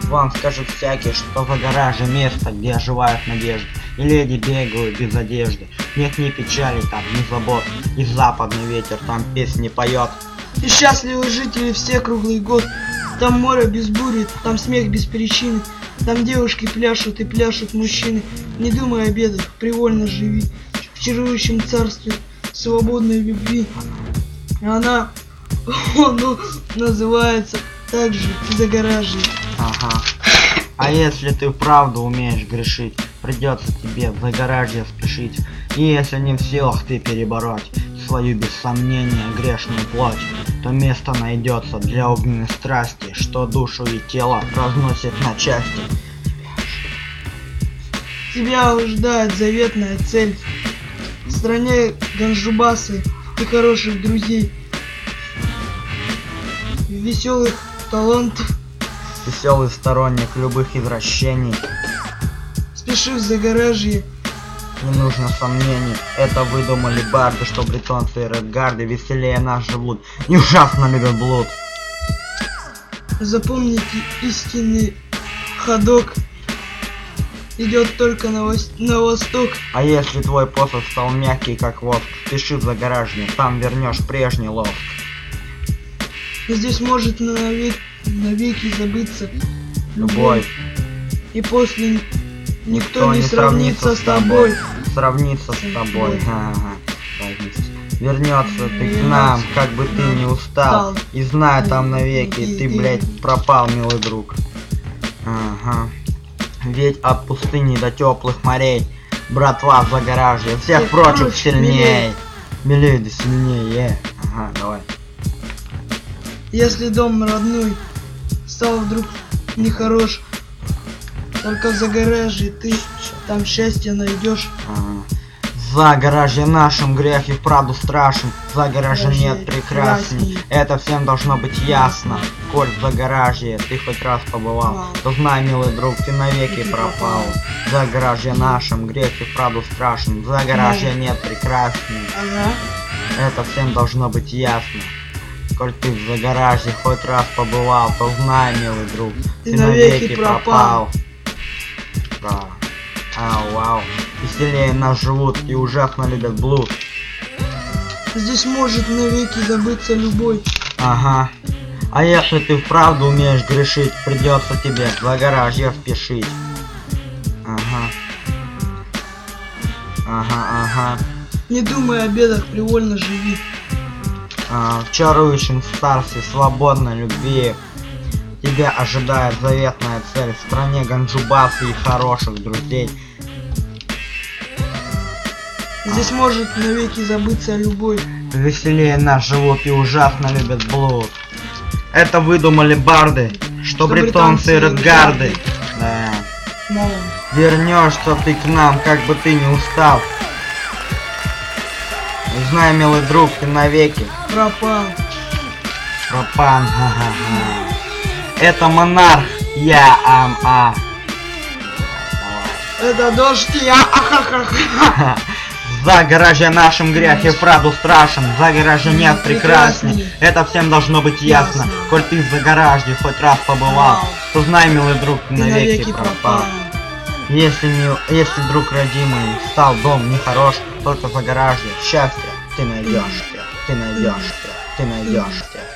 Вам скажут всякие, что за гараже место, где оживают надежды. И леди бегают без одежды. Нет ни печали там, ни забот. И западный ветер там песни поет. И счастливы жители все круглый год. Там море без бури, там смех без причины. Там девушки пляшут и пляшут мужчины. Не думай о бедах, привольно живи в чарующем царстве свободной любви. Она называется также Загоражье. Ага. А если ты вправду умеешь грешить, придется тебе в Загоражье спешить. И если не в силах ты перебороть свою без сомнения грешную плоть, то место найдется для огненной страсти, что душу и тело разносит на части. Тебя ожидает заветная цель в стране Ганджубасы и хороших друзей, веселых талантов. Веселый сторонник любых извращений. Спеши в Загоражье. Не нужно сомнений, это выдумали барды, что бретонцы и редгарды веселее нас живут, и ужасно любят блуд. Запомните, истинный ходок идет только на восток. А если твой посох стал мягкий как воск, спеши в Загоражье, там вернешь прежний лоск. Здесь может навеки забыться Любовь. И после никто не сравнится с тобой. Сравниться с тобой. Ага. Вернется ты к нам, как бы ты не устал. И знай там навеки, ты, блядь, пропал, милый друг. Ага. Ведь от пустыни до теплых морей братва в Загоражье всех прочих сильней. Милей да сильнее. Ага, давай. Если дом родной стал вдруг нехорош, только в Загоражье ты там счастье найдешь. Загоражье нашим грех и вправду страшен. Загоражье нет прекрасней. Это всем должно быть ясно. Коль в Загоражье ты хоть раз побывал, то знай, милый друг, ты навеки пропал. Загоражье нашим грех и вправду страшен. Загоражье нет прекрасней. Это всем должно быть ясно. Коль ты в Загоражье хоть раз побывал, то знай, милый друг, ты навеки пропал. Да. Ау, вау. Веселее нас живут и ужасно любят блуд. Здесь может навеки забыться любой. Ага. А если ты вправду умеешь грешить, придется тебе в Загоражье спешить. Ага. Ага. Не думай о бедах, привольно живи. В чарующем царстве свободной любви тебя ожидает заветная цель в стране Ганджубасы и хороших друзей. Здесь может навеки забыться любой. Веселее нас живут и ужасно любят блуд. Это выдумали барды, что бретонцы и редгарды. Да. Вернешься ты к нам, как бы ты не устал. И знай, милый друг, ты навеки пропал. Пропан. Это монарх, я ам-а. Это дождь, я ахахаха. Загоражье нашим грех и вправду страшен. Загоражье нет прекрасней. Это всем должно быть ясно. Коль ты в Загоражье хоть раз побывал, то знай, милый друг, ты навеки пропал. Если друг родимый стал дом нехорош, только в Загоражье счастье ты найдешь. Ты найдешь.